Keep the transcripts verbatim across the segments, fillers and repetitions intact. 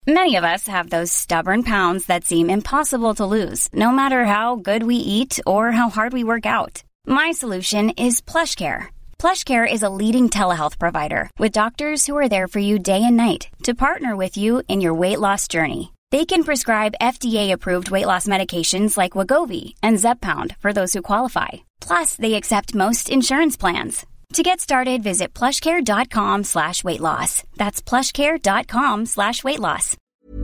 Many of us have those stubborn pounds that seem impossible to lose, no matter how good we eat or how hard we work out. My solution is PlushCare. PlushCare is a leading telehealth provider with doctors who are there for you day and night to partner with you in your weight loss journey. They can prescribe F D A-approved weight loss medications like Wegovy and Zepbound for those who qualify. Plus, they accept most insurance plans. To get started, visit plushcare.com slash weight loss. That's plushcare.com slash weight loss.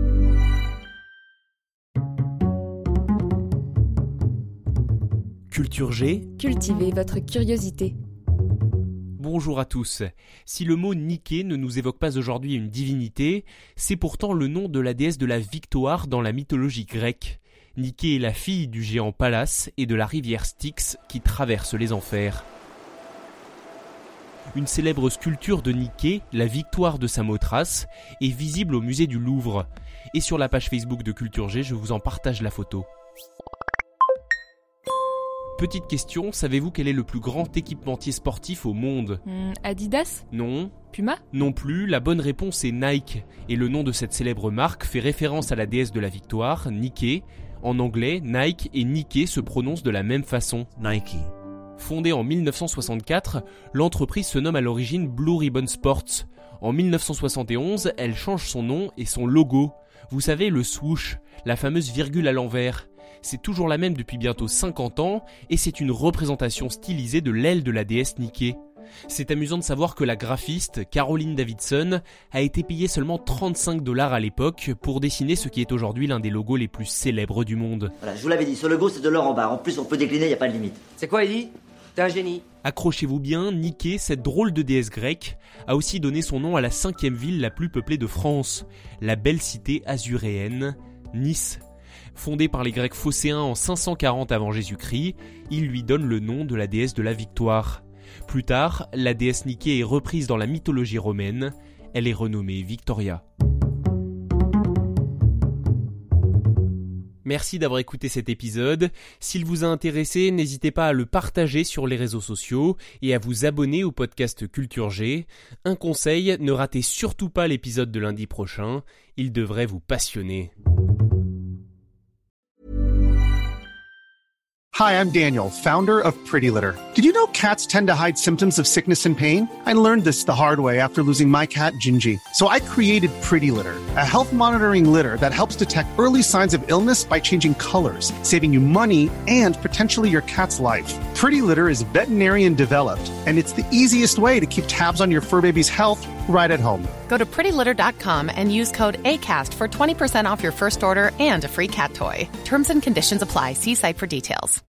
Culture G. Cultivez votre curiosité. Bonjour à tous. Si le mot Nike ne nous évoque pas aujourd'hui une divinité, c'est pourtant le nom de la déesse de la victoire dans la mythologie grecque. Nike est la fille du géant Pallas et de la rivière Styx qui traverse les enfers. Une célèbre sculpture de Nike, la victoire de Samothrace, est visible au musée du Louvre. Et sur la page Facebook de Culture G, je vous en partage la photo. Petite question, savez-vous quel est le plus grand équipementier sportif au monde ? Hum, Adidas ? Non. Puma ? Non plus, la bonne réponse est Nike. Et le nom de cette célèbre marque fait référence à la déesse de la victoire, Nike. En anglais, Nike et Nike se prononcent de la même façon. Nike. Fondée en dix-neuf cent soixante-quatre, l'entreprise se nomme à l'origine Blue Ribbon Sports. En dix-neuf cent soixante et onze, elle change son nom et son logo. Vous savez, le swoosh, la fameuse virgule à l'envers. C'est toujours la même depuis bientôt cinquante ans et c'est une représentation stylisée de l'aile de la déesse Nike. C'est amusant de savoir que la graphiste Caroline Davidson a été payée seulement trente-cinq dollars à l'époque pour dessiner ce qui est aujourd'hui l'un des logos les plus célèbres du monde. Voilà, je vous l'avais dit, ce logo c'est de l'or en bas. En plus on peut décliner, il n'y a pas de limite. C'est quoi, Eddie ? T'es un génie. Accrochez-vous bien, Nike, cette drôle de déesse grecque, a aussi donné son nom à la cinquième ville la plus peuplée de France, la belle cité azuréenne, Nice. Fondée par les Grecs phocéens en cinq cent quarante avant Jésus-Christ, il lui donne le nom de la déesse de la victoire. Plus tard, la déesse Nike est reprise dans la mythologie romaine, elle est renommée Victoria. Merci d'avoir écouté cet épisode. S'il vous a intéressé, n'hésitez pas à le partager sur les réseaux sociaux et à vous abonner au podcast Culture G. Un conseil, ne ratez surtout pas l'épisode de lundi prochain, il devrait vous passionner. Hi, I'm Daniel, founder of Pretty Litter. Did you know cats tend to hide symptoms of sickness and pain? I learned this the hard way after losing my cat, Gingy. So I created Pretty Litter, a health monitoring litter that helps detect early signs of illness by changing colors, saving you money and potentially your cat's life. Pretty Litter is veterinarian developed, and it's the easiest way to keep tabs on your fur baby's health right at home. Go to pretty litter dot com and use code ACAST for twenty percent off your first order and a free cat toy. Terms and conditions apply. See site for details.